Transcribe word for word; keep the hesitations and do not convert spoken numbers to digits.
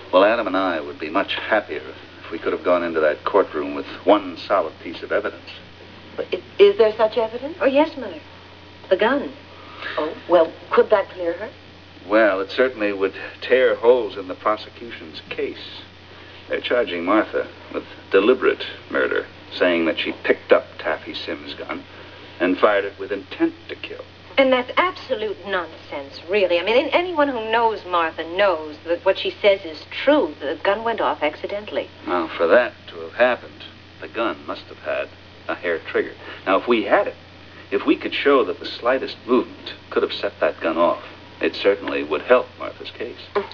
Well, Adam and I would be much happier if we could have gone into that courtroom with one solid piece of evidence. But is, is there such evidence? Oh, yes, Mother. The gun. Oh, well, could that clear her? Well, it certainly would tear holes in the prosecution's case. They're charging Martha with deliberate murder, saying that she picked up Taffy Sims' gun and fired it with intent to kill. And that's absolute nonsense, really. I mean, anyone who knows Martha knows that what she says is true. The gun went off accidentally. Now, for that to have happened, the gun must have had a hair trigger. Now, if we had it, if we could show that the slightest movement could have set that gun off, it certainly would help Martha's case.